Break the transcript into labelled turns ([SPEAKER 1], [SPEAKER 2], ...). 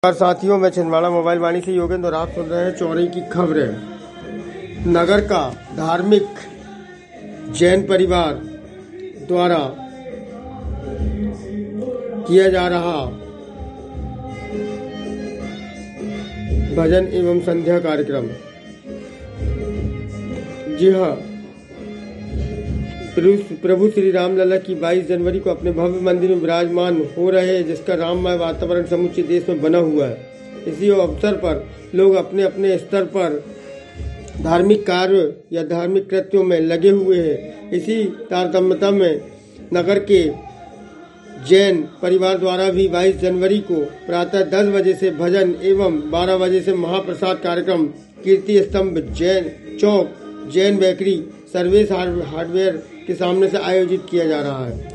[SPEAKER 1] नमस्कार साथियों, मैं छिंदवाड़ा मोबाइल वाणी से योगेंद्र और आप सुन रहे हैं चौरी की खबरें। नगर का धार्मिक जैन परिवार द्वारा किया जा रहा भजन एवं संध्या कार्यक्रम। जी हाँ, प्रभु श्री रामलला की 22 जनवरी को अपने भव्य मंदिर में विराजमान हो रहे हैं, जिसका राममय वातावरण समूचे देश में बना हुआ है। इसी अवसर पर लोग अपने अपने स्तर पर धार्मिक कार्य या धार्मिक कृत्यों में लगे हुए हैं। इसी तारतम्यता में नगर के जैन परिवार द्वारा भी 22 जनवरी को प्रातः 10 बजे से भजन एवं 12 बजे से महाप्रसाद कार्यक्रम Kirti Stambh Jain Chowk Jain bakery service hardware के सामने से आयोजित किया जा रहा है।